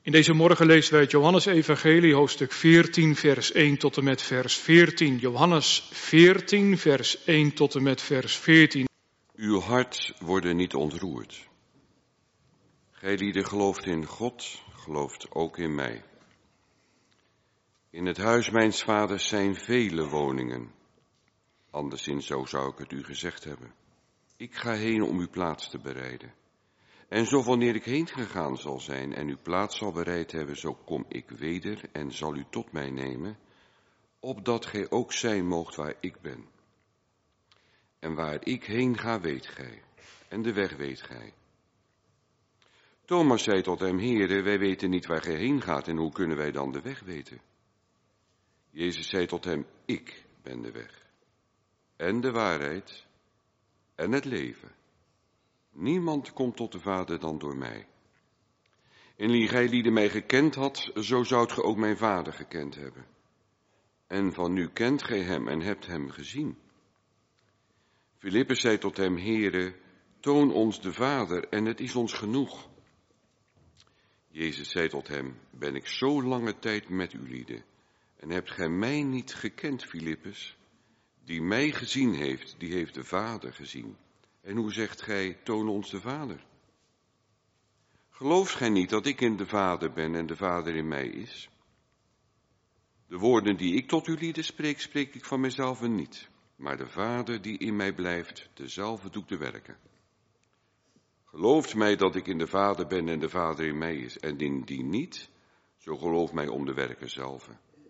In deze morgen lezen wij het Johannes-evangelie, hoofdstuk 14, vers 1 tot en met vers 14. Johannes 14, vers 1 tot en met vers 14. Uw hart worden niet ontroerd. Gijlieden gelooft in God, gelooft ook in mij. In het huis mijns vaders zijn vele woningen. Anderszins zo zou ik het u gezegd hebben. Ik ga heen om uw plaats te bereiden. En zo wanneer ik heen gegaan zal zijn en uw plaats zal bereid hebben, zo kom ik weder en zal u tot mij nemen, opdat gij ook zijn moogt waar ik ben. En waar ik heen ga, weet gij, en de weg weet gij. Thomas zei tot hem, Heere, wij weten niet waar gij heen gaat, en hoe kunnen wij dan de weg weten? Jezus zei tot hem, ik ben de weg, en de waarheid, en het leven. Niemand komt tot de Vader dan door mij. Indien gij lieden mij gekend had, zo zoudt ge ook mijn Vader gekend hebben. En van nu kent gij hem en hebt hem gezien. Filippus zei tot hem, Heere, toon ons de Vader en het is ons genoeg. Jezus zei tot hem, ben ik zo lange tijd met u lieden, en hebt gij mij niet gekend, Filippus? Die mij gezien heeft, die heeft de Vader gezien. En hoe zegt gij, toon ons de Vader? Gelooft gij niet dat ik in de Vader ben en de Vader in mij is? De woorden die ik tot u lieden spreek, spreek ik van mijzelf niet. Maar de Vader die in mij blijft, dezelfde doet de werken. Gelooft mij dat ik in de Vader ben en de Vader in mij is. En indien niet, zo geloof mij om de werken zelf.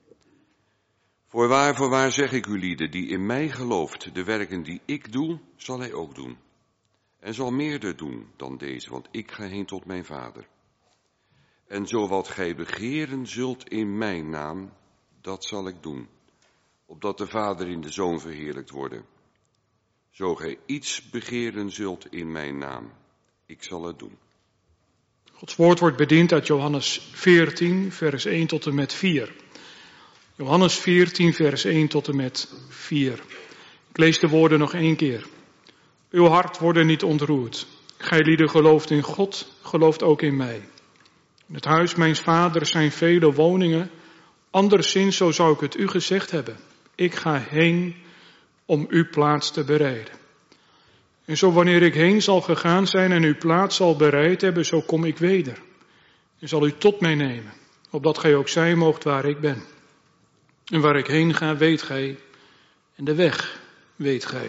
Voorwaar zeg ik u lieden, die in mij gelooft, de werken die ik doe, zal hij ook doen. En zal meerder doen dan deze, want ik ga heen tot mijn Vader. En zo wat gij begeren zult in mijn naam, dat zal ik doen, opdat de Vader in de Zoon verheerlijkt worden. Zo gij iets begeren zult in mijn naam, ik zal het doen. Gods woord wordt bediend uit Johannes 14, vers 1 tot en met 4. Johannes 14, vers 1 tot en met 4. Ik lees de woorden nog 1 keer. Uw hart worden niet ontroerd. Gij lieden gelooft in God, gelooft ook in mij. In het huis mijns vaders zijn vele woningen. Anderszins, zo zou ik het u gezegd hebben. Ik ga heen om uw plaats te bereiden. En zo wanneer ik heen zal gegaan zijn en uw plaats zal bereid hebben, zo kom ik weder. En zal u tot mij nemen, opdat gij ook zijn moogt waar ik ben. En waar ik heen ga, weet gij, en de weg weet gij.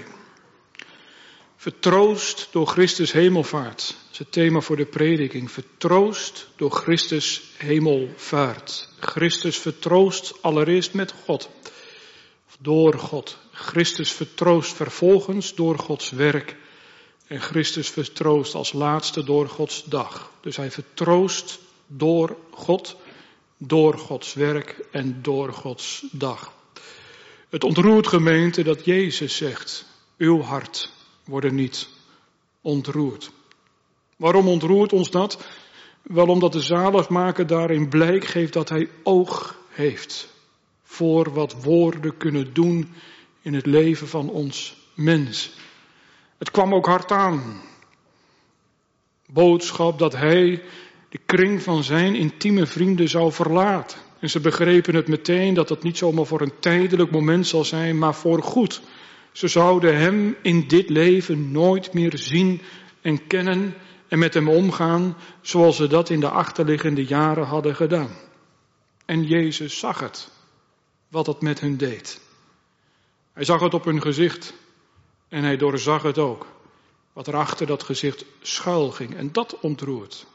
Vertroost door Christus hemelvaart. Dat is het thema voor de prediking. Vertroost door Christus hemelvaart. Christus vertroost allereerst met God. Of door God. Christus vertroost vervolgens door Gods werk. En Christus vertroost als laatste door Gods dag. Dus hij vertroost door God, door Gods werk en door Gods dag. Het ontroert gemeente dat Jezus zegt, uw hart wordt niet ontroerd. Waarom ontroert ons dat? Wel omdat de zaligmaker daarin blijk geeft dat hij oog heeft voor wat woorden kunnen doen in het leven van ons mens. Het kwam ook hard aan. Boodschap dat hij de kring van zijn intieme vrienden zou verlaten. En ze begrepen het meteen dat het niet zomaar voor een tijdelijk moment zal zijn, maar voor goed. Ze zouden hem in dit leven nooit meer zien en kennen en met hem omgaan zoals ze dat in de achterliggende jaren hadden gedaan. En Jezus zag het, wat het met hen deed. Hij zag het op hun gezicht en hij doorzag het ook, wat er achter dat gezicht schuil ging. En dat ontroert.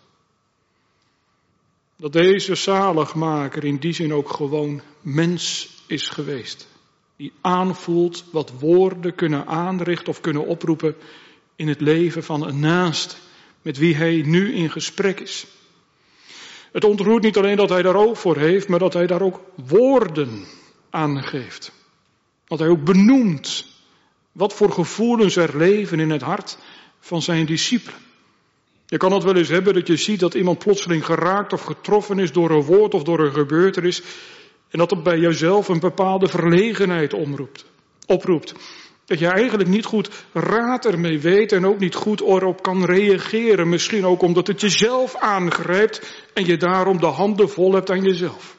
Dat deze zaligmaker in die zin ook gewoon mens is geweest. Die aanvoelt wat woorden kunnen aanrichten of kunnen oproepen in het leven van een naaste met wie hij nu in gesprek is. Het ontroert niet alleen dat hij daar oog voor heeft, maar dat hij daar ook woorden aan geeft. Dat hij ook benoemt wat voor gevoelens er leven in het hart van zijn discipelen. Je kan het wel eens hebben dat je ziet dat iemand plotseling geraakt of getroffen is door een woord of door een gebeurtenis. En dat het bij jezelf een bepaalde verlegenheid oproept. Dat je eigenlijk niet goed raad ermee weet en ook niet goed erop kan reageren. Misschien ook omdat het jezelf aangrijpt en je daarom de handen vol hebt aan jezelf.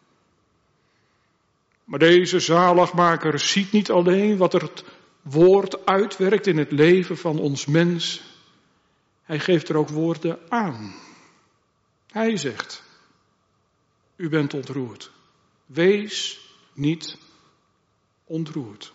Maar deze zaligmaker ziet niet alleen wat er het woord uitwerkt in het leven van ons mens. Hij geeft er ook woorden aan. Hij zegt, u bent ontroerd. Wees niet ontroerd.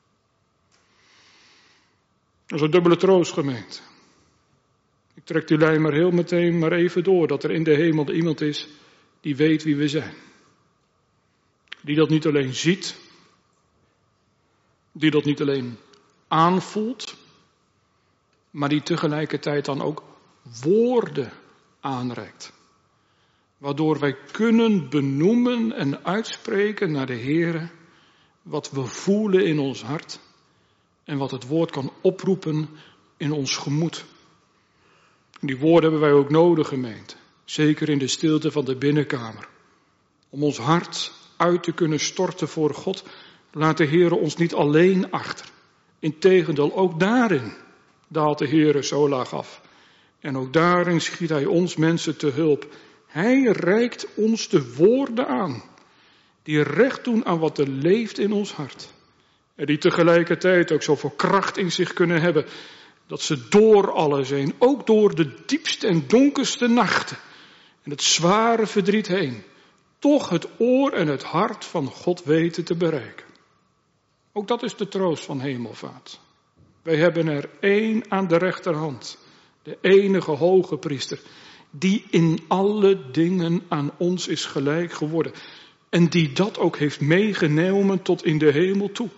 Dat is een dubbele troost, gemeente. Ik trek die lijn maar even door, dat er in de hemel iemand is die weet wie we zijn. Die dat niet alleen ziet, die dat niet alleen aanvoelt, maar die tegelijkertijd dan ook woorden aanreikt. Waardoor wij kunnen benoemen en uitspreken naar de Heere wat we voelen in ons hart en wat het woord kan oproepen in ons gemoed. En die woorden hebben wij ook nodig, gemeente. Zeker in de stilte van de binnenkamer. Om ons hart uit te kunnen storten voor God, laat de Heere ons niet alleen achter. Integendeel, ook daarin daalt de Heere zo laag af. En ook daarin schiet Hij ons mensen te hulp. Hij reikt ons de woorden aan, die recht doen aan wat er leeft in ons hart. En die tegelijkertijd ook zoveel kracht in zich kunnen hebben, dat ze door alles heen, ook door de diepste en donkerste nachten en het zware verdriet heen, toch het oor en het hart van God weten te bereiken. Ook dat is de troost van hemelvaart. Wij hebben er één aan de rechterhand, de enige hoge priester, die in alle dingen aan ons is gelijk geworden. En die dat ook heeft meegenomen tot in de hemel toe.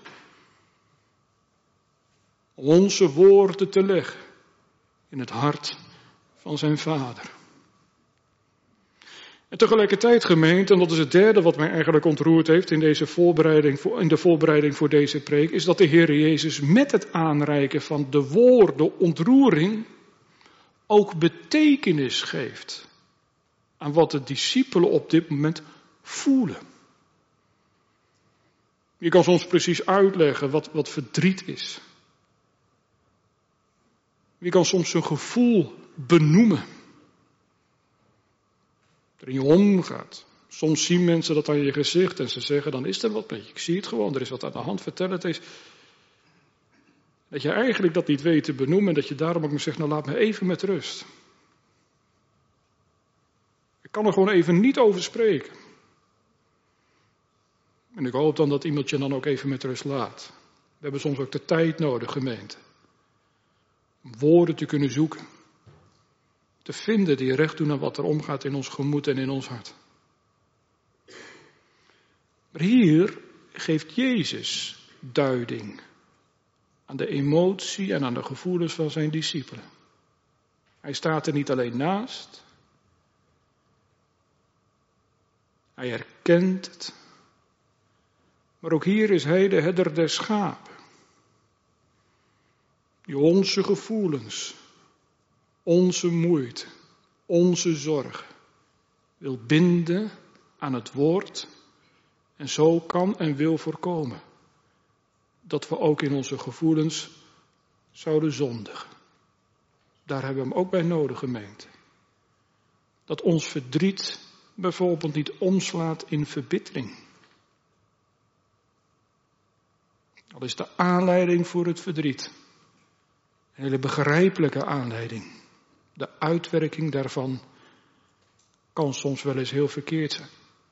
Om onze woorden te leggen in het hart van zijn Vader. En tegelijkertijd, gemeente, en dat is het derde wat mij eigenlijk ontroerd heeft in de voorbereiding voor deze preek, is dat de Heer Jezus met het aanreiken van de woorden ontroering ook betekenis geeft aan wat de discipelen op dit moment voelen. Je kan soms precies uitleggen wat verdriet is. Je kan soms een gevoel benoemen. Er in je omgaat. Soms zien mensen dat aan je gezicht en ze zeggen, dan is er wat met je. Ik zie het gewoon, er is wat aan de hand, vertel het eens. Dat je eigenlijk dat niet weet te benoemen en dat je daarom ook maar zegt, nou laat me even met rust. Ik kan er gewoon even niet over spreken. En ik hoop dan dat iemand je dan ook even met rust laat. We hebben soms ook de tijd nodig, gemeente. Om woorden te kunnen zoeken. Te vinden die recht doen aan wat er omgaat in ons gemoed en in ons hart. Maar hier geeft Jezus duiding aan de emotie en aan de gevoelens van zijn discipelen. Hij staat er niet alleen naast. Hij herkent het. Maar ook hier is hij de herder der schapen. Die onze gevoelens, onze moeite, onze zorg wil binden aan het woord en zo kan en wil voorkomen dat we ook in onze gevoelens zouden zondigen. Daar hebben we hem ook bij nodig, gemeente. Dat ons verdriet bijvoorbeeld niet omslaat in verbittering. Al is de aanleiding voor het verdriet een hele begrijpelijke aanleiding. De uitwerking daarvan kan soms wel eens heel verkeerd zijn.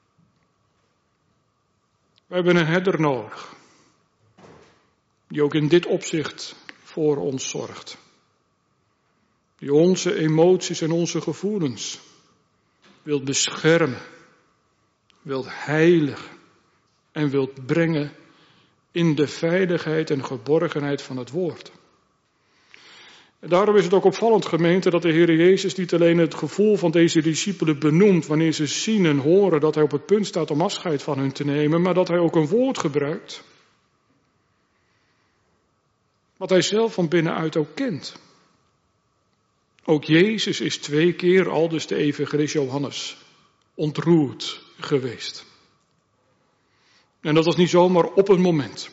We hebben een herder nodig, die ook in dit opzicht voor ons zorgt. Die onze emoties en onze gevoelens wilt beschermen, wilt heiligen en wilt brengen in de veiligheid en geborgenheid van het woord. En daarom is het ook opvallend, gemeente, dat de Heer Jezus niet alleen het gevoel van deze discipelen benoemt wanneer ze zien en horen dat hij op het punt staat om afscheid van hen te nemen, maar dat hij ook een woord gebruikt wat hij zelf van binnenuit ook kent. Ook Jezus is 2 keer, al dus de evangelist Johannes, ontroerd geweest. En dat was niet zomaar op een moment.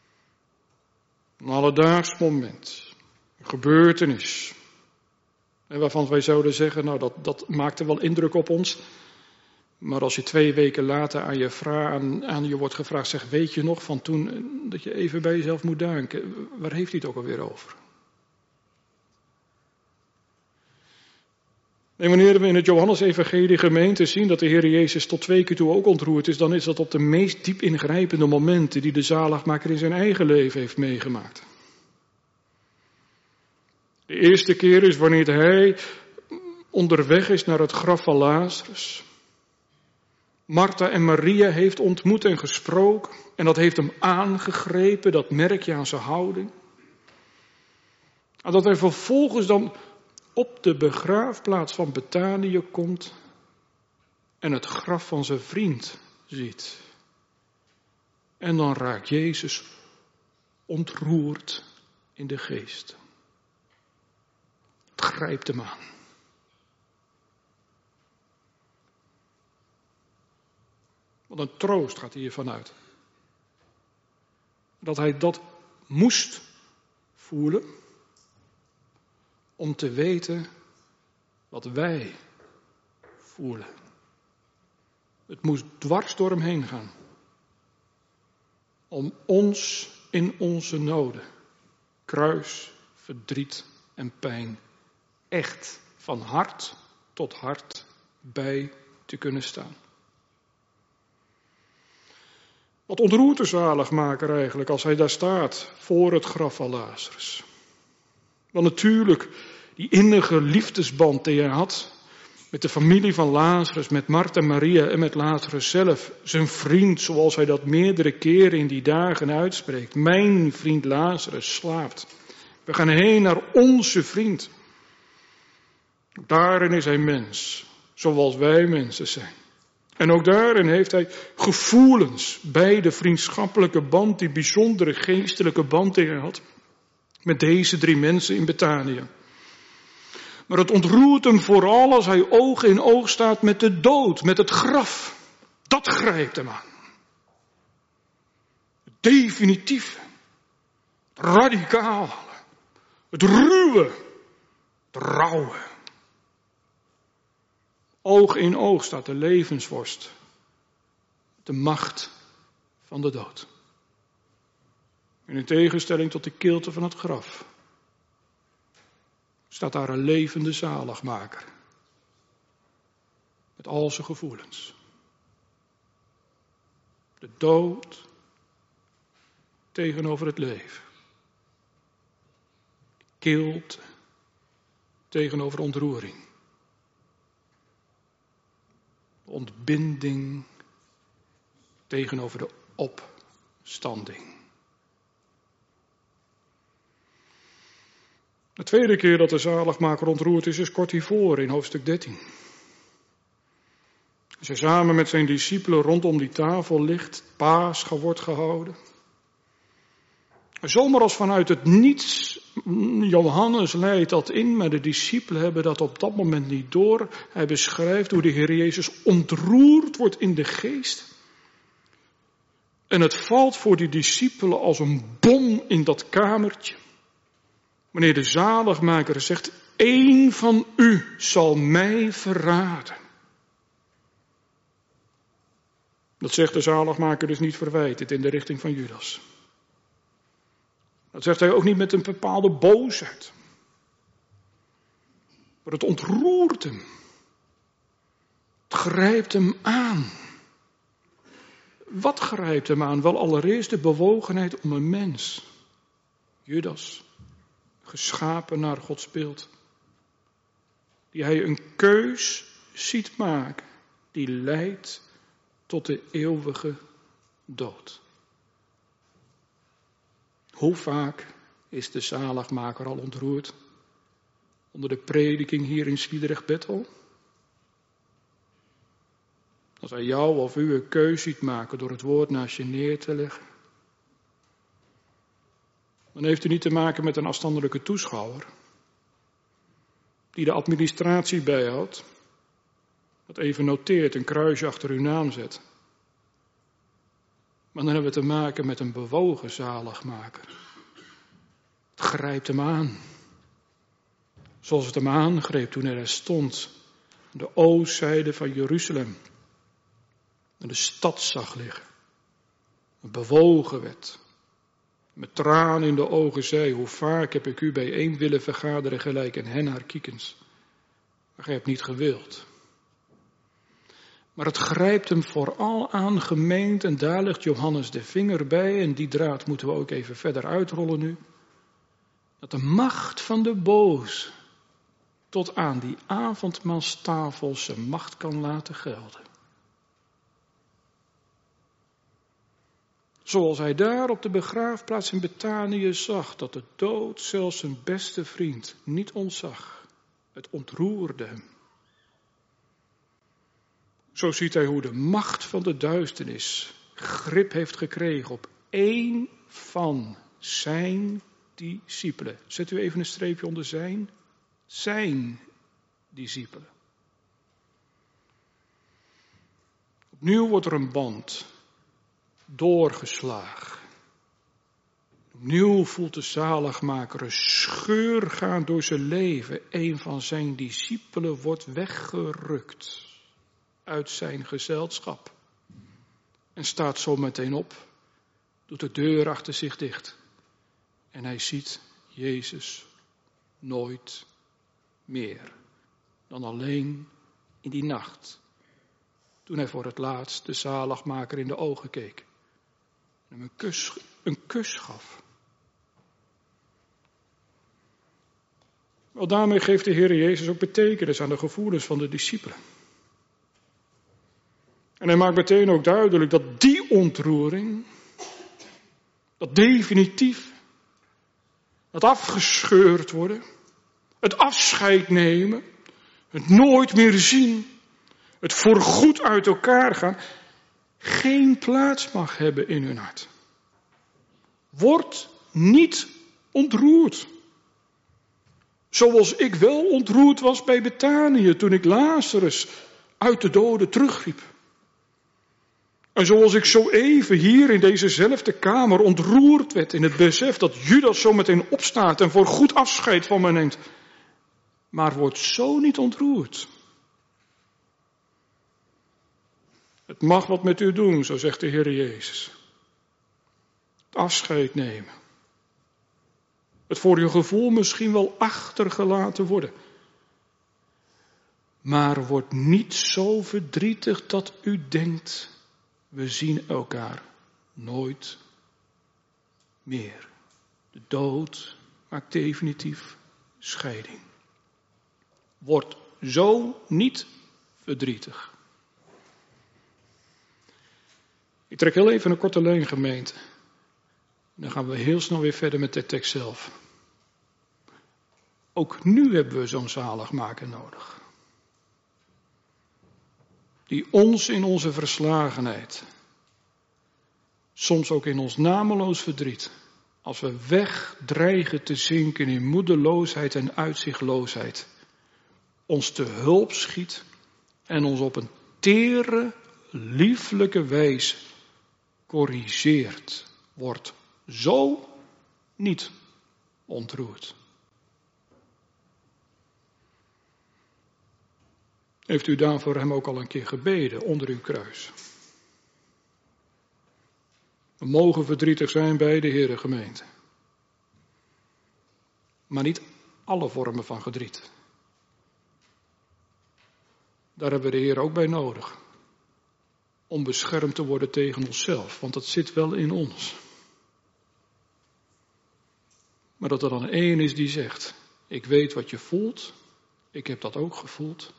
Een alledaags moment. Een gebeurtenis. En waarvan wij zouden zeggen, nou dat maakte wel indruk op ons. Maar als je 2 weken later aan je wordt gevraagd, zeg, weet je nog van toen, dat je even bij jezelf moet denken, waar heeft hij het ook alweer over? En wanneer we in het Johannes-evangelie gemeente zien dat de Heer Jezus tot 2 keer toe ook ontroerd is, dan is dat op de meest diep ingrijpende momenten die de zaligmaker in zijn eigen leven heeft meegemaakt. De eerste keer is wanneer hij onderweg is naar het graf van Lazarus. Martha en Maria heeft ontmoet en gesproken en dat heeft hem aangegrepen, dat merk je aan zijn houding. En dat hij vervolgens dan op de begraafplaats van Betanië komt en het graf van zijn vriend ziet. En dan raakt Jezus ontroerd in de geest. Het grijpt hem aan. Wat een troost gaat hiervan uit. Dat hij dat moest voelen om te weten wat wij voelen. Het moest dwars door hem heen gaan. Om ons in onze noden, kruis, verdriet en pijn, echt van hart tot hart bij te kunnen staan. Wat ontroert de zaligmaker eigenlijk als hij daar staat voor het graf van Lazarus? Want natuurlijk, die innige liefdesband die hij had met de familie van Lazarus, met Martha en Maria en met Lazarus zelf, zijn vriend, zoals hij dat meerdere keren in die dagen uitspreekt. Mijn vriend Lazarus slaapt. We gaan heen naar onze vriend. Daarin is hij mens, zoals wij mensen zijn. En ook daarin heeft hij gevoelens bij de vriendschappelijke band, die bijzondere geestelijke band die hij had met deze 3 mensen in Betanië. Maar het ontroert hem vooral als hij oog in oog staat met de dood, met het graf. Dat grijpt hem aan. Het definitieve, het radicale, het ruwe, het rauwe. Oog in oog staat de levensvorst, de macht van de dood. In tegenstelling tot de kilte van het graf staat daar een levende zaligmaker. Met al zijn gevoelens. De dood tegenover het leven. De kilte tegenover ontroering. De ontbinding tegenover de opstanding. De tweede keer dat de zaligmaker ontroerd is kort hiervoor in hoofdstuk 13. Als hij samen met zijn discipelen rondom die tafel ligt, Pascha wordt gehouden. En zomaar als vanuit het niets, Johannes leidt dat in, maar de discipelen hebben dat op dat moment niet door. Hij beschrijft hoe de Heer Jezus ontroerd wordt in de geest. En het valt voor die discipelen als een bom in dat kamertje. Wanneer de zaligmaker zegt, 1 van u zal mij verraden. Dat zegt de zaligmaker dus niet verwijtend in de richting van Judas. Dat zegt hij ook niet met een bepaalde boosheid. Maar het ontroert hem. Het grijpt hem aan. Wat grijpt hem aan? Wel allereerst de bewogenheid om een mens. Judas. Geschapen naar Gods beeld. Die hij een keus ziet maken. Die leidt tot de eeuwige dood. Hoe vaak is de zaligmaker al ontroerd onder de prediking hier in Sliedrecht-Bethel? Als hij jou of u een keus ziet maken door het woord naast je neer te leggen, dan heeft u niet te maken met een afstandelijke toeschouwer die de administratie bijhoudt, dat even noteert, een kruisje achter uw naam zet. Maar dan hebben we te maken met een bewogen zaligmaker. Het grijpt hem aan. Zoals het hem aangreep toen hij daar stond, aan de oostzijde van Jeruzalem. En de stad zag liggen. En bewogen werd. Met tranen in de ogen zei, hoe vaak heb ik u bijeen willen vergaderen gelijk een hen haar kiekens. Maar gij hebt niet gewild. Maar het grijpt hem vooral aan, gemeend, en daar legt Johannes de vinger bij, en die draad moeten we ook even verder uitrollen nu. Dat de macht van de boos tot aan die avondmaalstafel zijn macht kan laten gelden. Zoals hij daar op de begraafplaats in Betanië zag, dat de dood zelfs zijn beste vriend niet ontzag. Het ontroerde hem. Zo ziet hij hoe de macht van de duisternis grip heeft gekregen op één van zijn discipelen. Zet u even een streepje onder zijn discipelen. Opnieuw wordt er een band doorgeslagen. Opnieuw voelt de zaligmaker een scheur gaan door zijn leven. Een van zijn discipelen wordt weggerukt uit zijn gezelschap. En staat zo meteen op, doet de deur achter zich dicht. En hij ziet Jezus nooit meer dan alleen in die nacht. Toen hij voor het laatst de zaligmaker in de ogen keek. En hem een kus gaf. Wel, daarmee geeft de Heer Jezus ook betekenis aan de gevoelens van de discipelen. En hij maakt meteen ook duidelijk dat die ontroering, dat definitief, dat afgescheurd worden, het afscheid nemen, het nooit meer zien, het voorgoed uit elkaar gaan, geen plaats mag hebben in hun hart. Word niet ontroerd. Zoals ik wel ontroerd was bij Betanië toen ik Lazarus uit de doden terugriep. En zoals ik zo even hier in dezezelfde kamer ontroerd werd in het besef dat Judas zo meteen opstaat en voor goed afscheid van me neemt. Maar word zo niet ontroerd. Het mag wat met u doen, zo zegt de Heer Jezus. Het afscheid nemen. Het voor uw gevoel misschien wel achtergelaten worden. Maar word niet zo verdrietig dat u denkt, we zien elkaar nooit meer. De dood maakt definitief scheiding. Word zo niet verdrietig. Ik trek heel even een korte lijn, gemeente. Dan gaan we heel snel weer verder met de tekst zelf. Ook nu hebben we zo'n zaligmaker nodig. Die ons in onze verslagenheid, soms ook in ons nameloos verdriet, als we weg dreigen te zinken in moedeloosheid en uitzichtloosheid, ons te hulp schiet en ons op een tere, lieflijke wijze corrigeert, wordt zo niet ontroerd. Heeft u daarvoor hem ook al een keer gebeden onder uw kruis? We mogen verdrietig zijn bij de Heere gemeente. Maar niet alle vormen van verdriet. Daar hebben we de Heer ook bij nodig. Om beschermd te worden tegen onszelf, want dat zit wel in ons. Maar dat er dan één is die zegt, ik weet wat je voelt, ik heb dat ook gevoeld.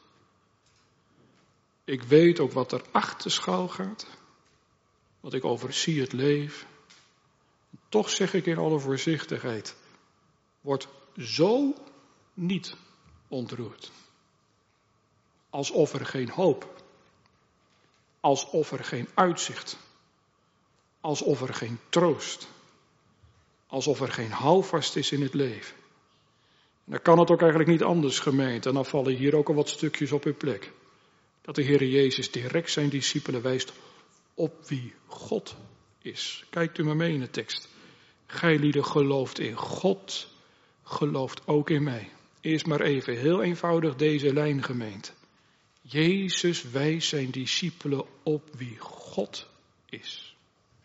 Ik weet ook wat er achter schuil gaat, wat ik overzie het leven. Toch zeg ik in alle voorzichtigheid, word zo niet ontroerd. Alsof er geen hoop, alsof er geen uitzicht, alsof er geen troost, alsof er geen houvast is in het leven. En dan kan het ook eigenlijk niet anders, gemeente, en dan vallen hier ook al wat stukjes op hun plek. Dat de Heer Jezus direct zijn discipelen wijst op wie God is. Kijkt u maar mee in de tekst. Gij lieden gelooft in God, gelooft ook in mij. Eerst maar even heel eenvoudig deze lijn, gemeente. Jezus wijst zijn discipelen op wie God is.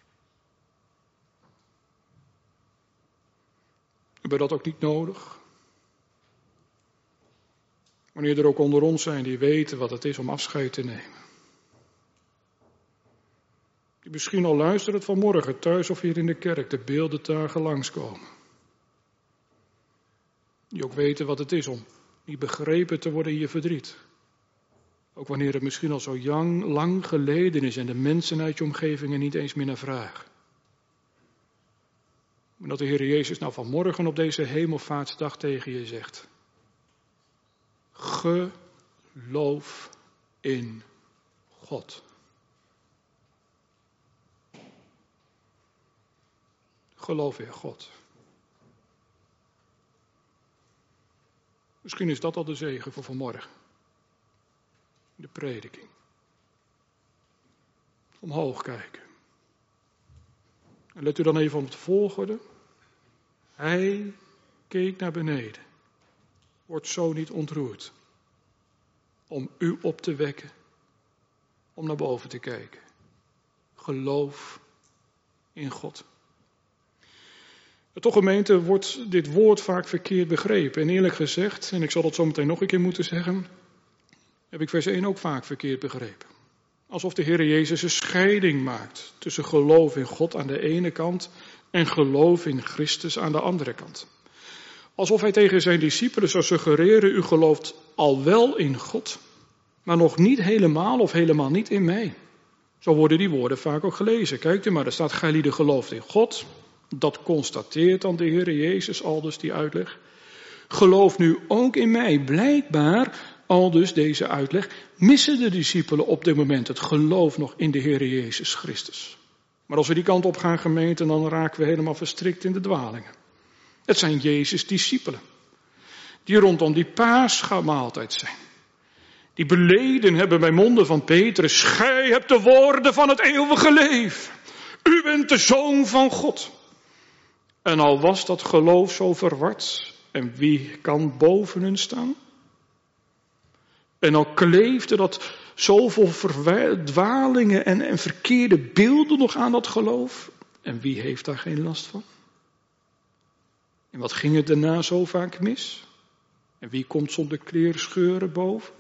Hebben we dat ook niet nodig? Wanneer er ook onder ons zijn die weten wat het is om afscheid te nemen. Die misschien al luisteren vanmorgen thuis of hier in de kerk de beeldendagen langskomen. Die ook weten wat het is om niet begrepen te worden in je verdriet. Ook wanneer het misschien al zo lang geleden is en de mensen uit je omgeving er niet eens meer naar vragen. Maar dat de Heer Jezus nou vanmorgen op deze hemelvaartsdag tegen je zegt. Geloof in God. Geloof in God. Misschien is dat al de zegen voor vanmorgen. De prediking. Omhoog kijken. En let u dan even op het volgende. Hij keek naar beneden. Wordt zo niet ontroerd. Om u op te wekken. Om naar boven te kijken. Geloof in God. Toch gemeente wordt dit woord vaak verkeerd begrepen. En eerlijk gezegd, en ik zal dat zo meteen nog een keer moeten zeggen, heb ik vers 1 ook vaak verkeerd begrepen. Alsof de Heer Jezus een scheiding maakt tussen geloof in God aan de ene kant en geloof in Christus aan de andere kant. Alsof hij tegen zijn discipelen zou suggereren, u gelooft al wel in God, maar nog niet helemaal of helemaal niet in mij. Zo worden die woorden vaak ook gelezen. Kijkt u maar, er staat, gij gelooft in God. Dat constateert dan de Heer Jezus, aldus die uitleg. Geloof nu ook in mij. Blijkbaar, aldus deze uitleg, missen de discipelen op dit moment het geloof nog in de Heer Jezus Christus. Maar als we die kant op gaan, gemeente, dan raken we helemaal verstrikt in de dwalingen. Het zijn Jezus' discipelen, die rondom die paasmaaltijd zijn. Die beleden hebben bij monden van Petrus, gij hebt de woorden van het eeuwige leven. U bent de Zoon van God. En al was dat geloof zo verward, en wie kan boven hun staan? En al kleefde dat zoveel dwalingen en verkeerde beelden nog aan dat geloof, en wie heeft daar geen last van? En wat ging het daarna zo vaak mis? En wie komt zonder kleerscheuren boven?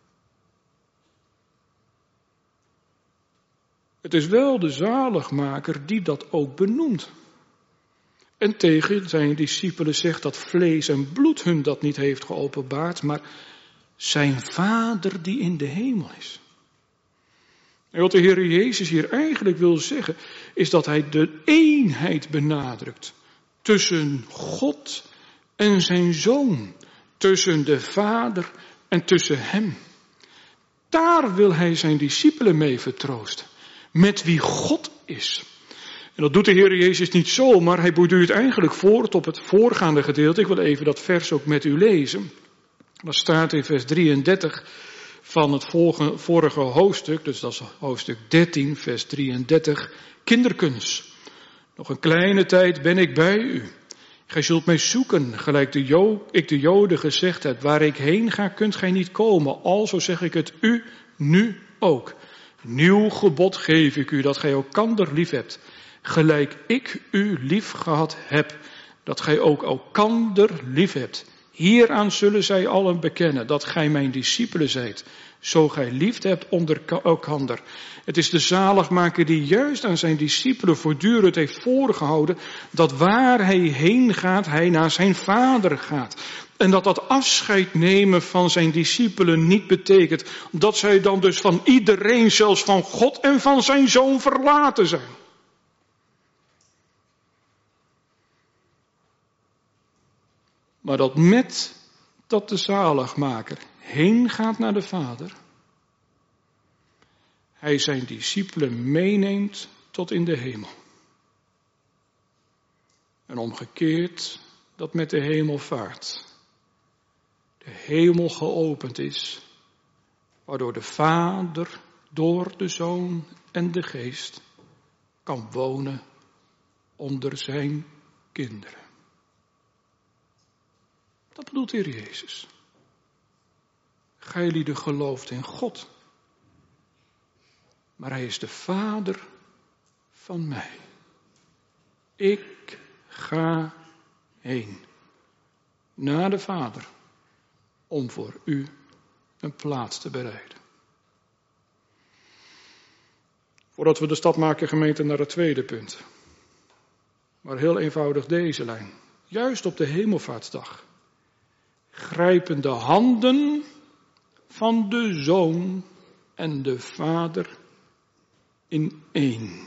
Het is wel de zaligmaker die dat ook benoemt. En tegen zijn discipelen zegt dat vlees en bloed hun dat niet heeft geopenbaard, maar zijn Vader die in de hemel is. En wat de Heer Jezus hier eigenlijk wil zeggen, is dat hij de eenheid benadrukt tussen God en zijn Zoon, tussen de Vader en tussen hem. Daar wil hij zijn discipelen mee vertroosten, met wie God is. En dat doet de Heer Jezus niet zo, maar hij borduurt eigenlijk voort op het voorgaande gedeelte. Ik wil even dat vers ook met u lezen. Dat staat in vers 33 van het vorige hoofdstuk, dus dat is hoofdstuk 13, vers 33. Kinderkens, nog een kleine tijd ben ik bij u. Gij zult mij zoeken, gelijk ik de Joden gezegd heb. Waar ik heen ga, kunt gij niet komen. Alzo zeg ik het u nu ook. Nieuw gebod geef ik u, dat gij elkander lief hebt. Gelijk ik u lief gehad heb, dat gij ook elkander lief hebt. Hieraan zullen zij allen bekennen, dat gij mijn discipelen zijt. Zo gij liefde hebt onder elkander. Het is de zaligmaker die juist aan zijn discipelen voortdurend heeft voorgehouden, dat waar hij heen gaat, hij naar zijn Vader gaat. En dat afscheid nemen van zijn discipelen niet betekent dat zij dan dus van iedereen, zelfs van God en van zijn Zoon verlaten zijn. Maar dat met dat de zaligmaker heen gaat naar de Vader, hij zijn discipelen meeneemt tot in de hemel. En omgekeerd dat met de hemelvaart de hemel geopend is, waardoor de Vader door de Zoon en de Geest kan wonen onder zijn kinderen. Dat bedoelt de Heer Jezus. Gijlieden gelooft in God. Maar hij is de Vader van mij. Ik ga heen naar de Vader om voor u een plaats te bereiden. Voordat we de stap maken, gemeente, naar het tweede punt. Maar heel eenvoudig deze lijn. Juist op de Hemelvaartsdag grijpen de handen van de Zoon en de Vader in één.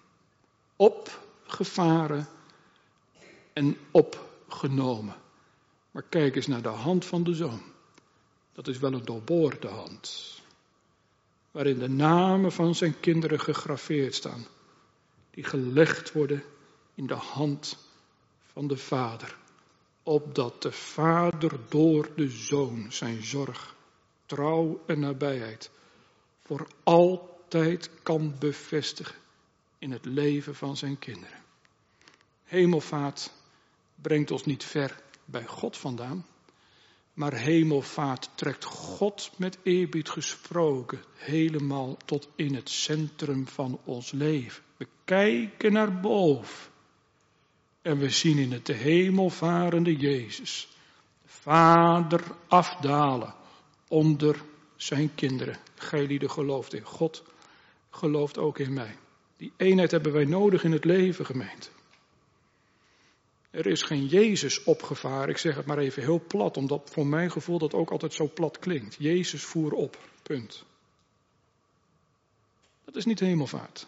Opgevaren en opgenomen. Maar kijk eens naar de hand van de Zoon. Dat is wel een doorboorde hand. Waarin de namen van zijn kinderen gegraveerd staan. Die gelegd worden in de hand van de Vader. Opdat de Vader door de Zoon zijn zorg, trouw en nabijheid voor altijd kan bevestigen in het leven van zijn kinderen. Hemelvaart brengt ons niet ver bij God vandaan, maar hemelvaart trekt God met eerbied gesproken helemaal tot in het centrum van ons leven. We kijken naar boven en we zien in het de hemelvarende Jezus de Vader afdalen onder zijn kinderen. Gijlieden gelooft in God, gelooft ook in mij. Die eenheid hebben wij nodig in het leven, gemeente. Er is geen Jezus opgevaren, ik zeg het maar even heel plat, omdat voor mijn gevoel dat ook altijd zo plat klinkt. Jezus voer op, punt. Dat is niet hemelvaart.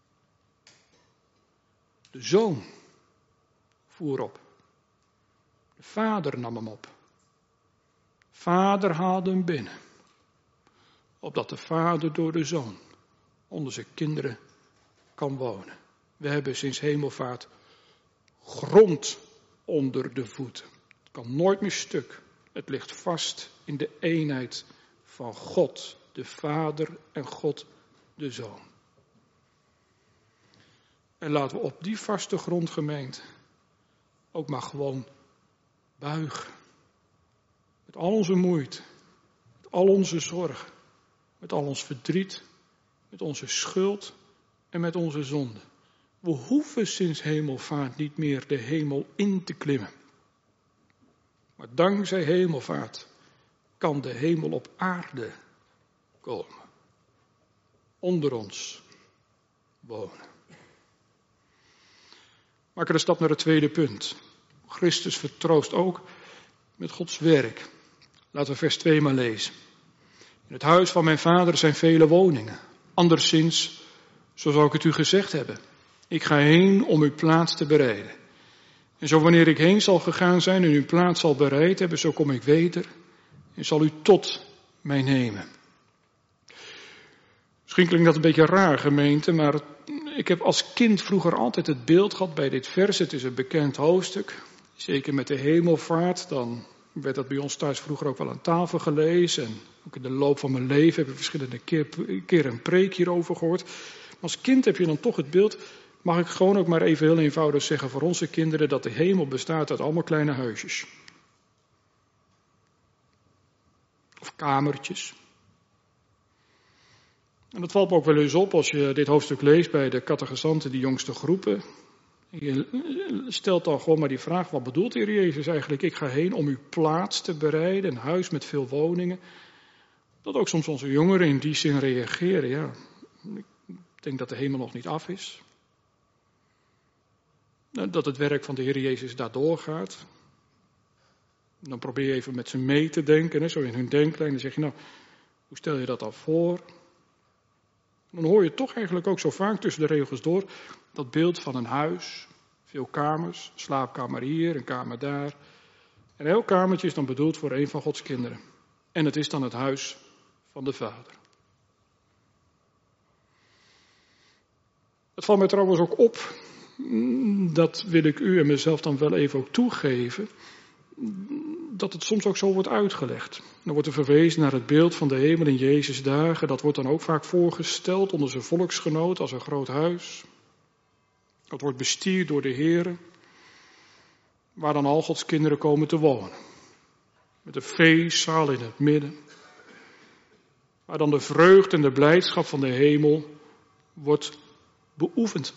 De Zoon voer op. De Vader nam hem op. Vader haalde hem binnen. Opdat de Vader door de Zoon onder zijn kinderen kan wonen. We hebben sinds hemelvaart grond onder de voeten. Het kan nooit meer stuk. Het ligt vast in de eenheid van God, de Vader en God, de Zoon. En laten we op die vaste grond, gemeente, ook maar gewoon buigen. Met al onze moeite, met al onze zorg, met al ons verdriet, met onze schuld en met onze zonde. We hoeven sinds hemelvaart niet meer de hemel in te klimmen. Maar dankzij hemelvaart kan de hemel op aarde komen. Onder ons wonen. Maak er een stap naar het tweede punt. Christus vertroost ook met Gods werk. Laten we vers 2 maar lezen. In het huis van mijn vader zijn vele woningen. Anderszins, zo zal ik het u gezegd hebben. Ik ga heen om uw plaats te bereiden. En zo wanneer ik heen zal gegaan zijn en uw plaats zal bereid hebben, zo kom ik weder en zal u tot mij nemen. Misschien klinkt dat een beetje raar, gemeente, maar ik heb als kind vroeger altijd het beeld gehad bij dit vers. Het is een bekend hoofdstuk. Zeker met de hemelvaart, dan werd dat bij ons thuis vroeger ook wel aan tafel gelezen. En ook in de loop van mijn leven heb ik verschillende keer een preek hierover gehoord. Maar als kind heb je dan toch het beeld, mag ik gewoon ook maar even heel eenvoudig zeggen voor onze kinderen, dat de hemel bestaat uit allemaal kleine huisjes. Of kamertjes. En dat valt me ook wel eens op als je dit hoofdstuk leest bij de catechisanten, die jongste groepen. Je stelt dan gewoon maar die vraag, wat bedoelt de Heer Jezus eigenlijk? Ik ga heen om uw plaats te bereiden, een huis met veel woningen. Dat ook soms onze jongeren in die zin reageren. Ja, ik denk dat de hemel nog niet af is. Dat het werk van de Heer Jezus daar doorgaat. Dan probeer je even met ze mee te denken, zo in hun denklijn. Dan zeg je, nou, hoe stel je dat dan voor? Dan hoor je toch eigenlijk ook zo vaak tussen de regels door dat beeld van een huis. Veel kamers, slaapkamer hier, een kamer daar. En elk kamertje is dan bedoeld voor een van Gods kinderen. En het is dan het huis van de Vader. Het valt mij trouwens ook op, dat wil ik u en mezelf dan wel even ook toegeven, dat het soms ook zo wordt uitgelegd. Dan wordt er verwezen naar het beeld van de hemel in Jezus' dagen. Dat wordt dan ook vaak voorgesteld onder zijn volksgenoot als een groot huis. Dat wordt bestierd door de Heer, waar dan al Gods kinderen komen te wonen. Met een feestzaal in het midden. Waar dan de vreugde en de blijdschap van de hemel wordt beoefend.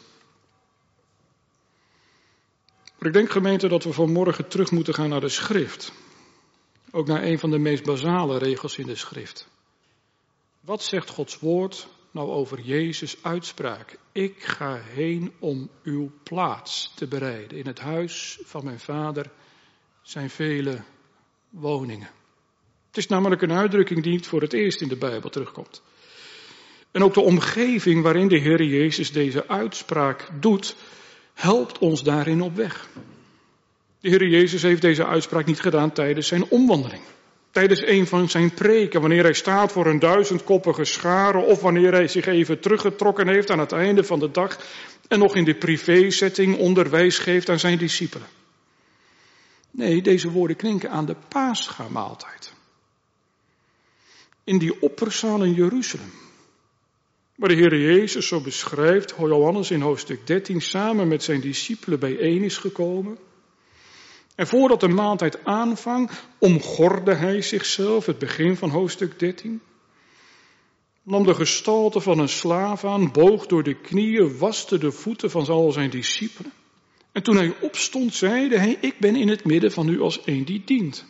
Maar ik denk, gemeente, dat we vanmorgen terug moeten gaan naar de schrift. Ook naar een van de meest basale regels in de schrift. Wat zegt Gods woord nou over Jezus' uitspraak? Ik ga heen om uw plaats te bereiden. In het huis van mijn Vader zijn vele woningen. Het is namelijk een uitdrukking die niet voor het eerst in de Bijbel terugkomt. En ook de omgeving waarin de Heer Jezus deze uitspraak doet, helpt ons daarin op weg. De Heer Jezus heeft deze uitspraak niet gedaan tijdens zijn omwandeling. Tijdens een van zijn preken, wanneer hij staat voor een 1000-koppige schare, of wanneer hij zich even teruggetrokken heeft aan het einde van de dag en nog in de privézetting onderwijs geeft aan zijn discipelen. Nee, deze woorden klinken aan de Paschamaaltijd. In die opperzaal in Jeruzalem. Waar de Heer Jezus, zo beschrijft Johannes in hoofdstuk 13, samen met zijn discipelen bijeen is gekomen. En voordat de maaltijd aanvangt, omgordde hij zichzelf, het begin van hoofdstuk 13. Nam de gestalte van een slaaf aan, boog door de knieën, waste de voeten van al zijn discipelen. En toen hij opstond, zeide hij, ik ben in het midden van u als een die dient.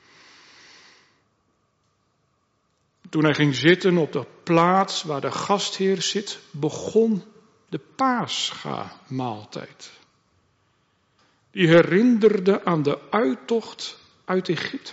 Toen hij ging zitten op de plaats waar de gastheer zit, begon de Paschamaaltijd. Die herinnerde aan de uittocht uit Egypte.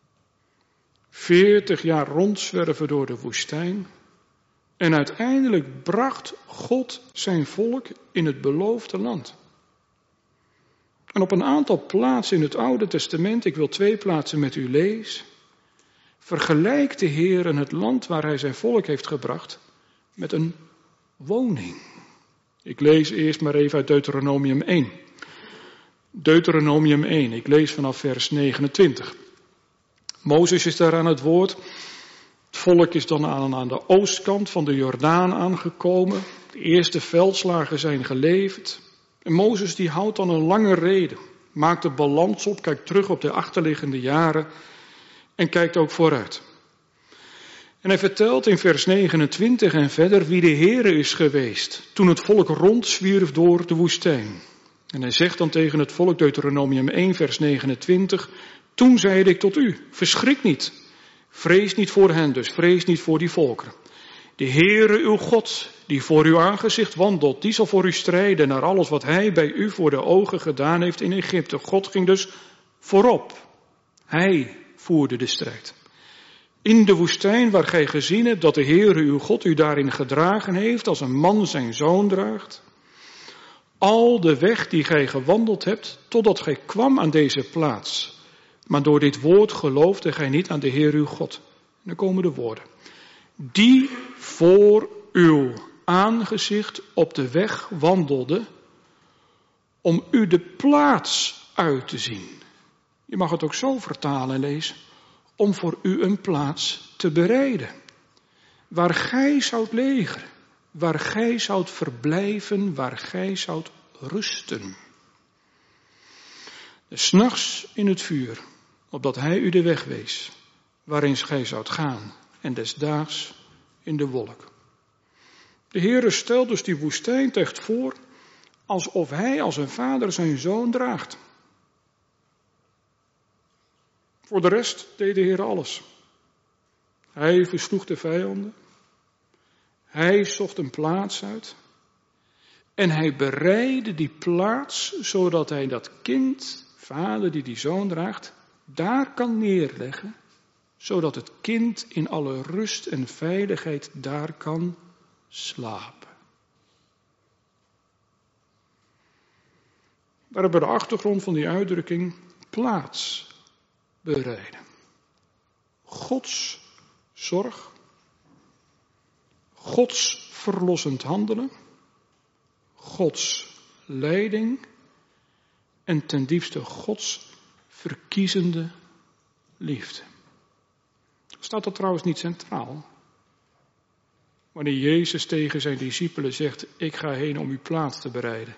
40 jaar rondzwerven door de woestijn. En uiteindelijk bracht God zijn volk in het beloofde land. En op een aantal plaatsen in het Oude Testament, ik wil 2 plaatsen met u lezen, vergelijkt de Heer het land waar hij zijn volk heeft gebracht met een woning. Ik lees eerst maar even uit Deuteronomium 1. Deuteronomium 1, ik lees vanaf vers 29. Mozes is daar aan het woord. Het volk is dan aan de oostkant van de Jordaan aangekomen. De eerste veldslagen zijn geleverd. En Mozes die houdt dan een lange rede. Maakt de balans op, kijkt terug op de achterliggende jaren. En kijkt ook vooruit. En hij vertelt in vers 29 en verder wie de Heere is geweest. Toen het volk rondzwierf door de woestijn. En hij zegt dan tegen het volk, Deuteronomium 1 vers 29. Toen zeide ik tot u, verschrik niet. Vrees niet voor hen, dus vrees niet voor die volkeren. De Heere uw God, die voor uw aangezicht wandelt, die zal voor u strijden naar alles wat hij bij u voor de ogen gedaan heeft in Egypte. God ging dus voorop. Hij voerde de strijd. In de woestijn waar gij gezien hebt dat de Heere uw God u daarin gedragen heeft, als een man zijn zoon draagt. Al de weg die gij gewandeld hebt, totdat gij kwam aan deze plaats. Maar door dit woord geloofde gij niet aan de Heer uw God. En dan komen de woorden. Die voor uw aangezicht op de weg wandelde, om u de plaats uit te zien. Je mag het ook zo vertalen en lezen. Om voor u een plaats te bereiden. Waar gij zoudt legeren. Waar gij zoudt verblijven, waar gij zoudt rusten. Dus 's nachts in het vuur, opdat hij u de weg wees, waarin gij zoudt gaan, en des daags in de wolk. De Heere stelt dus die woestijn echt voor, alsof hij als een vader zijn zoon draagt. Voor de rest deed de Heer alles. Hij versloeg de vijanden. Hij zocht een plaats uit. En hij bereidde die plaats, zodat hij dat kind, vader die zoon draagt, daar kan neerleggen. Zodat het kind in alle rust en veiligheid daar kan slapen. Daar hebben we de achtergrond van die uitdrukking plaats bereiden. Gods zorg. Gods verlossend handelen. Gods leiding. En ten diepste Gods verkiezende liefde. Staat dat trouwens niet centraal? Wanneer Jezus tegen zijn discipelen zegt, ik ga heen om uw plaats te bereiden.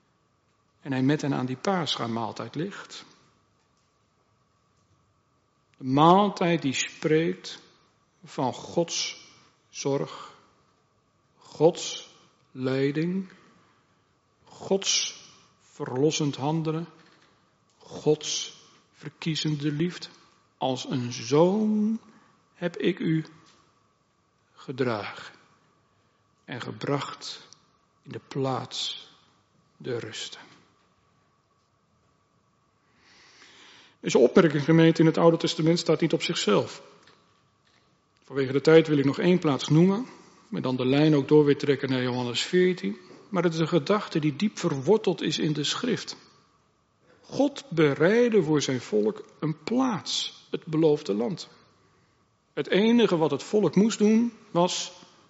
En hij met hen aan die Paschamaaltijd ligt. Een maaltijd die spreekt van Gods zorg, Gods leiding, Gods verlossend handelen, Gods verkiezende liefde. Als een zoon heb ik u gedragen en gebracht in de plaats der rusten. Deze opmerking, gemeente, in het Oude Testament staat niet op zichzelf. Vanwege de tijd wil ik nog 1 plaats noemen, maar dan de lijn ook door weer trekken naar Johannes 14. Maar het is een gedachte die diep verworteld is in de schrift. God bereidde voor zijn volk een plaats, het beloofde land. Het enige wat het volk moest doen, was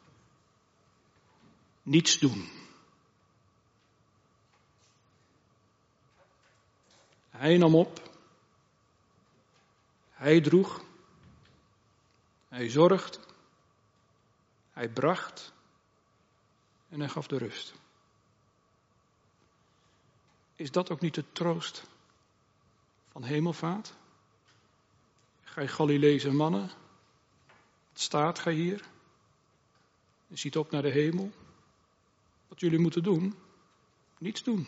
niets doen. Hij nam op, hij droeg, hij zorgde, hij bracht en hij gaf de rust. Is dat ook niet de troost van hemelvaart? Gij Galileese mannen, wat staat gij hier? En ziet op naar de hemel. Wat jullie moeten doen? Niets doen.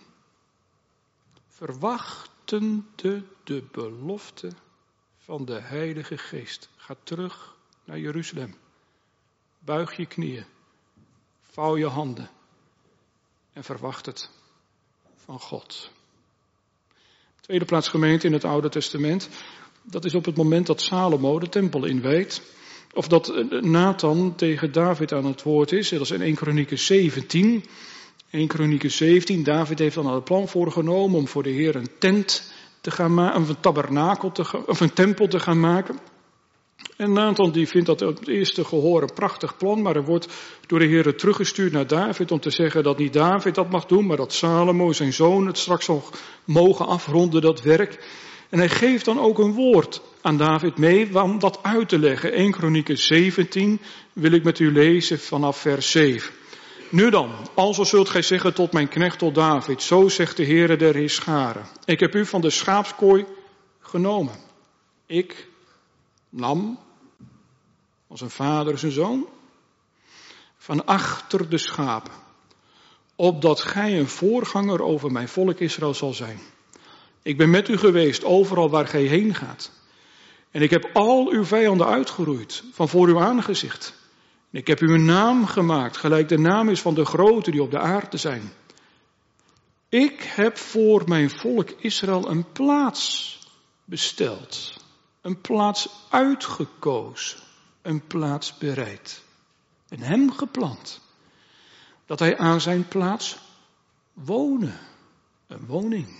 Verwachtende de belofte van de Heilige Geest. Ga terug naar Jeruzalem. Buig je knieën. Vouw je handen. En verwacht het van God. Tweede plaats, gemeente, in het Oude Testament. Dat is op het moment dat Salomo de tempel inwijdt. Of dat Nathan tegen David aan het woord is. Dat is in 1 Kronieken 17. 1 Kronieken 17. David heeft dan het plan voorgenomen om voor de Heer een tent te gaan maken. Of een tabernakel of een tempel te gaan maken. En Nathan die vindt dat op het eerste gehoor een prachtig plan. Maar er wordt door de Heer teruggestuurd naar David om te zeggen dat niet David dat mag doen. Maar dat Salomo, zijn zoon, het straks zal mogen afronden, dat werk. En hij geeft dan ook een woord aan David mee om dat uit te leggen. 1 Kronieken 17 wil ik met u lezen vanaf vers 7. Nu dan, alzo zult gij zeggen tot mijn knecht tot David, zo zegt de Heere der Heerscharen. Ik heb u van de schaapskooi genomen. Ik nam, als een vader zijn zoon, van achter de schapen, opdat gij een voorganger over mijn volk Israël zal zijn. Ik ben met u geweest overal waar gij heen gaat. En ik heb al uw vijanden uitgeroeid van voor uw aangezicht. En ik heb u een naam gemaakt, gelijk de naam is van de groten die op de aarde zijn. Ik heb voor mijn volk Israël een plaats besteld. Een plaats uitgekozen. Een plaats bereid. En hem geplant. Dat hij aan zijn plaats wonen. Een woning.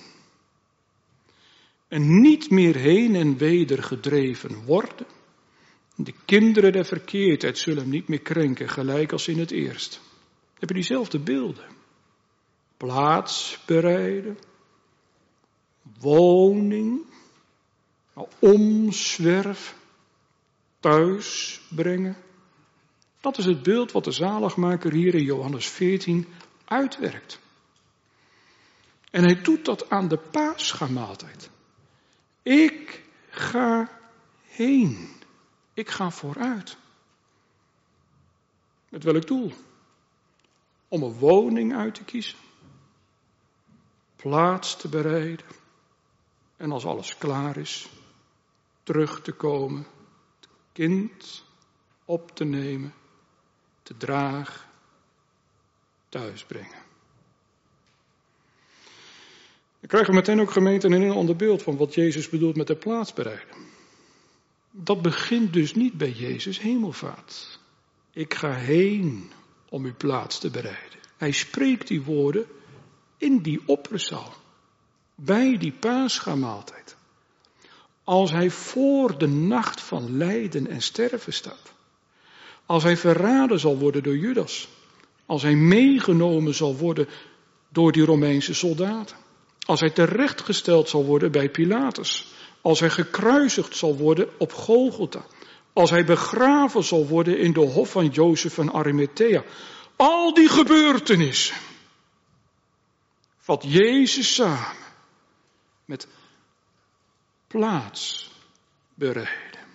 En niet meer heen en weder gedreven worden. De kinderen der verkeerdheid zullen hem niet meer krenken, gelijk als in het eerst. Heb je diezelfde beelden? Plaats bereiden, woning, omzwerf, thuis brengen. Dat is het beeld wat de zaligmaker hier in Johannes 14 uitwerkt. En hij doet dat aan de Paschamaaltijd. Ik ga heen. Ik ga vooruit. Met welk doel? Om een woning uit te kiezen. Plaats te bereiden. En als alles klaar is, terug te komen. Het kind op te nemen. Te dragen. Thuis brengen. Dan krijgen we meteen ook gemeente een heel ander beeld van wat Jezus bedoelt met de plaats bereiden. Dat begint dus niet bij Jezus' hemelvaart. Ik ga heen om uw plaats te bereiden. Hij spreekt die woorden in die opperzaal. Bij die Paschamaaltijd. Als hij voor de nacht van lijden en sterven staat. Als hij verraden zal worden door Judas. Als hij meegenomen zal worden door die Romeinse soldaten. Als hij terechtgesteld zal worden bij Pilatus. Als hij gekruisigd zal worden op Golgotha. Als hij begraven zal worden in de hof van Jozef van Arimathea. Al die gebeurtenissen. Vat Jezus samen met plaats bereiden.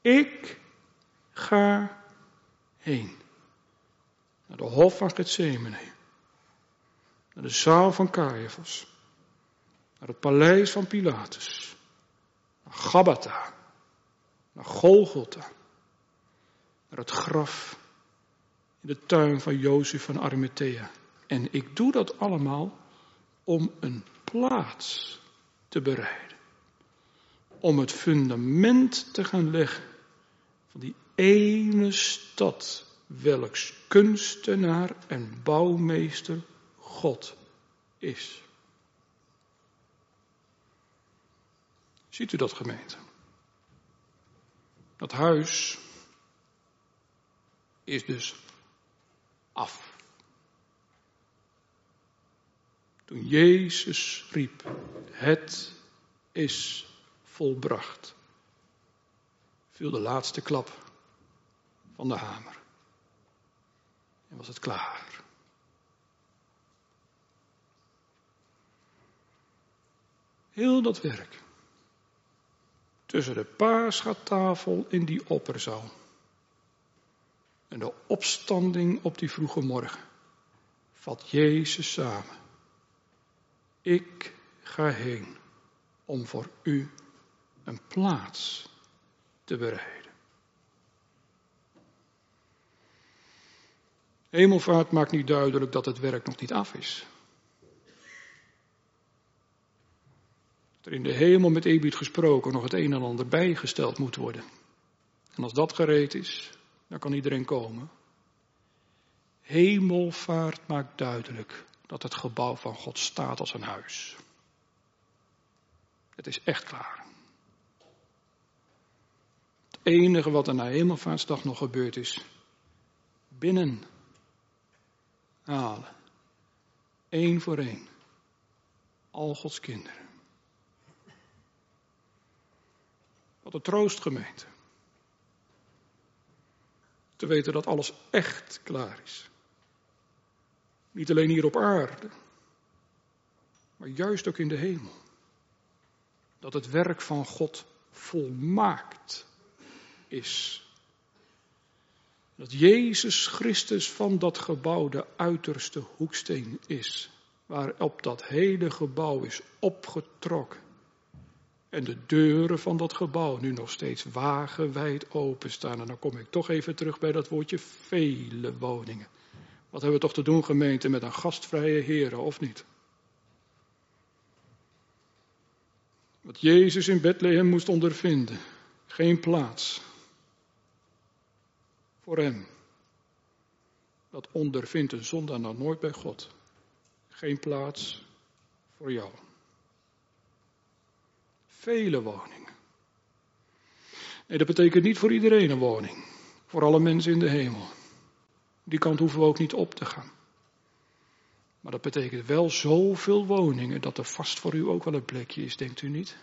Ik ga heen. Naar de hof van Getsemane. Naar de zaal van Caiaphas. Naar het paleis van Pilatus. Naar Gabbatha. Naar Golgotha. Naar het graf in de tuin van Jozef van Arimathea. En ik doe dat allemaal om een plaats te bereiden. Om het fundament te gaan leggen van die ene stad, welks kunstenaar en bouwmeester God is. Ziet u dat, gemeente? Dat huis is dus af. Toen Jezus riep, het is volbracht, viel de laatste klap van de hamer. En was het klaar. Heel dat werk tussen de Paschatafel in die opperzaal en de opstanding op die vroege morgen vat Jezus samen. Ik ga heen om voor u een plaats te bereiden. Hemelvaart maakt niet duidelijk dat het werk nog niet af is. Dat er in de hemel met eerbied gesproken nog het een en ander bijgesteld moet worden. En als dat gereed is, dan kan iedereen komen. Hemelvaart maakt duidelijk dat het gebouw van God staat als een huis. Het is echt klaar. Het enige wat er na Hemelvaartsdag nog gebeurd is, binnen halen, 1 voor 1, al Gods kinderen. Wat een troost, gemeente. Te weten dat alles echt klaar is. Niet alleen hier op aarde, maar juist ook in de hemel. Dat het werk van God volmaakt is. Dat Jezus Christus van dat gebouw de uiterste hoeksteen is. Waarop dat hele gebouw is opgetrokken. En de deuren van dat gebouw nu nog steeds wagenwijd openstaan. En dan kom ik toch even terug bij dat woordje vele woningen. Wat hebben we toch te doen, gemeente, met een gastvrije Heere, of niet? Wat Jezus in Bethlehem moest ondervinden. Geen plaats voor hem. Dat ondervindt een zondaar nou nooit bij God. Geen plaats voor jou. Vele woningen. Nee, dat betekent niet voor iedereen een woning. Voor alle mensen in de hemel. Die kant hoeven we ook niet op te gaan. Maar dat betekent wel zoveel woningen dat er vast voor u ook wel een plekje is, denkt u niet?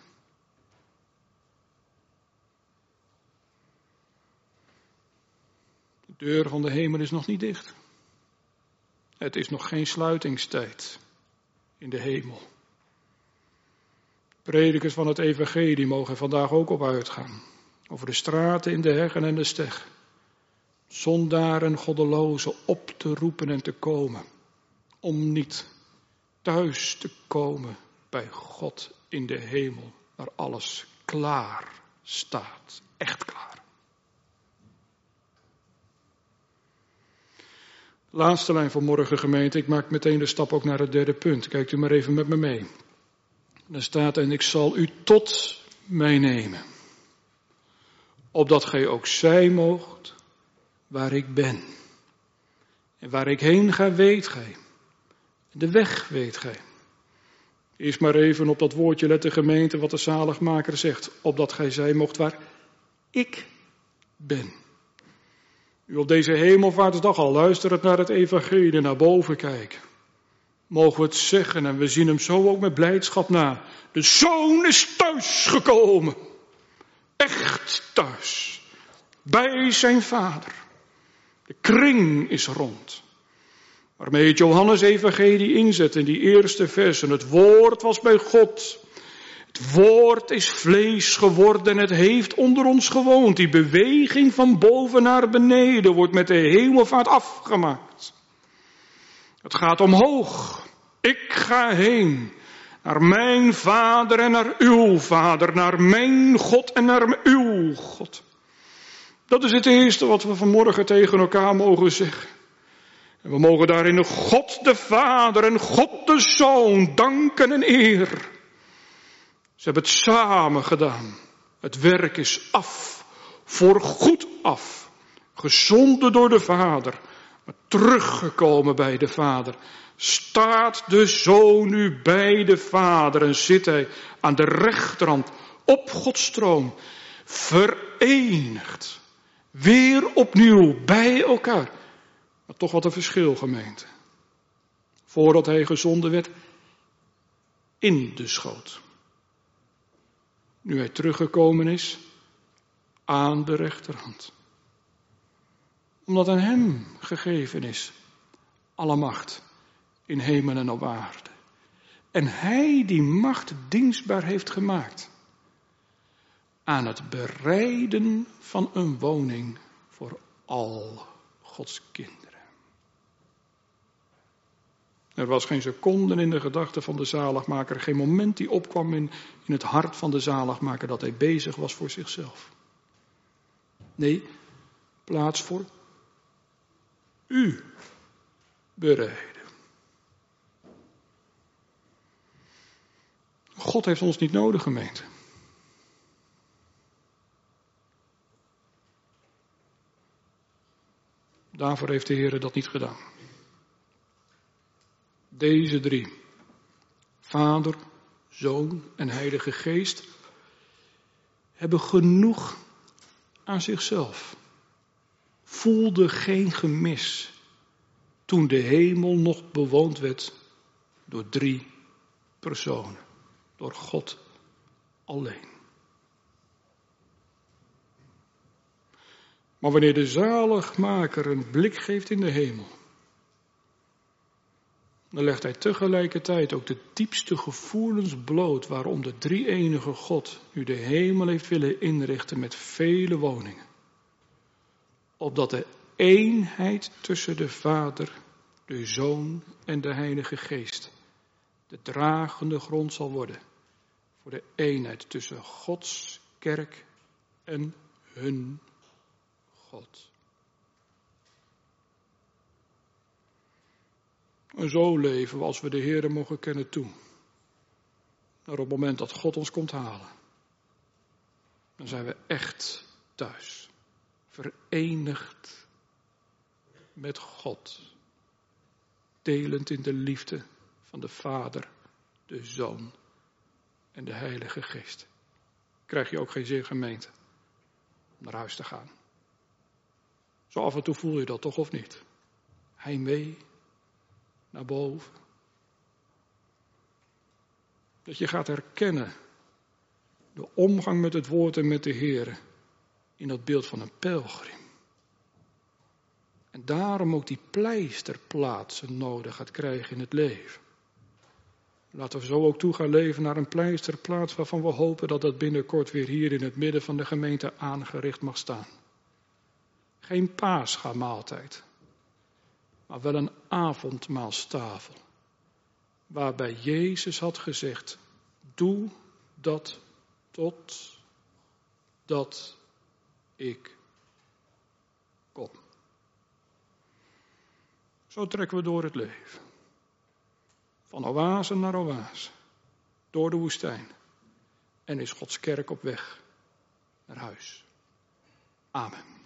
De deur van de hemel is nog niet dicht. Het is nog geen sluitingstijd in de hemel. Predikers van het evangelie mogen vandaag ook op uitgaan. Over de straten in de heggen en de steg. Zondaren, goddelozen op te roepen en te komen. Om niet thuis te komen bij God in de hemel. Waar alles klaar staat. Echt klaar. Laatste lijn van morgen, gemeente. Ik maak meteen de stap ook naar het derde punt. Kijkt u maar even met me mee. Daar staat, en ik zal u tot mij nemen. Opdat gij ook zijn moogt waar ik ben. En waar ik heen ga, weet gij. De weg weet gij. Eerst maar even op dat woordje letten, gemeente, wat de zaligmaker zegt. Opdat gij zijn moogt waar ik ben. U op deze hemelvaartsdag al luisterend naar het evangelie, naar boven kijken. Mogen we het zeggen en we zien hem zo ook met blijdschap na. De Zoon is thuis gekomen. Echt thuis. Bij zijn Vader. De kring is rond. Waarmee het Johannes evangelie inzet in die eerste versen. Het woord was bij God. Het woord is vlees geworden en het heeft onder ons gewoond. Die beweging van boven naar beneden wordt met de hemelvaart afgemaakt. Het gaat omhoog. Ik ga heen naar mijn Vader en naar uw Vader, naar mijn God en naar uw God. Dat is het eerste wat we vanmorgen tegen elkaar mogen zeggen. En we mogen daarin God de Vader en God de Zoon danken en eer. Ze hebben het samen gedaan. Het werk is af, voor goed af. Gezonden door de Vader, maar teruggekomen bij de Vader. Staat de Zoon nu bij de Vader en zit hij aan de rechterhand op Gods troon. Verenigd. Weer opnieuw bij elkaar. Maar toch wat een verschil, gemeente. Voordat hij gezonden werd in de schoot. Nu hij teruggekomen is aan de rechterhand. Omdat aan hem gegeven is alle macht in hemel en op aarde. En hij die macht dienstbaar heeft gemaakt aan het bereiden van een woning voor al Gods kinderen. Er was geen seconde in de gedachte van de zaligmaker, geen moment die opkwam in het hart van de zaligmaker dat hij bezig was voor zichzelf. Nee, plaats voor u bereiden. God heeft ons niet nodig, gemeente. Daarvoor heeft de Heer dat niet gedaan. Deze drie, Vader, Zoon en Heilige Geest, hebben genoeg aan zichzelf. Voelden geen gemis toen de hemel nog bewoond werd door 3 personen. Door God alleen. Maar wanneer de zaligmaker een blik geeft in de hemel, dan legt hij tegelijkertijd ook de diepste gevoelens bloot waarom de drie-enige God nu de hemel heeft willen inrichten met vele woningen. Opdat de eenheid tussen de Vader, de Zoon en de Heilige Geest de dragende grond zal worden voor de eenheid tussen Gods kerk en hun God. En zo leven we als we de Heere mogen kennen toe. Maar op het moment dat God ons komt halen, dan zijn we echt thuis. Verenigd met God. Delend in de liefde van de Vader, de Zoon en de Heilige Geest. Krijg je ook geen zin, gemeente, om naar huis te gaan. Zo af en toe voel je dat toch of niet? Heimwee naar boven. Dat je gaat herkennen de omgang met het woord en met de Heere in dat beeld van een pelgrim. En daarom ook die pleisterplaatsen nodig gaat krijgen in het leven. Laten we zo ook toe gaan leven naar een pleisterplaats waarvan we hopen dat dat binnenkort weer hier in het midden van de gemeente aangericht mag staan. Geen paascha-maaltijd, maar wel een avondmaalstafel. Waarbij Jezus had gezegd, doe dat tot dat ik kom. Zo trekken we door het leven. Van oase naar oase. Door de woestijn. En is Gods kerk op weg naar huis. Amen.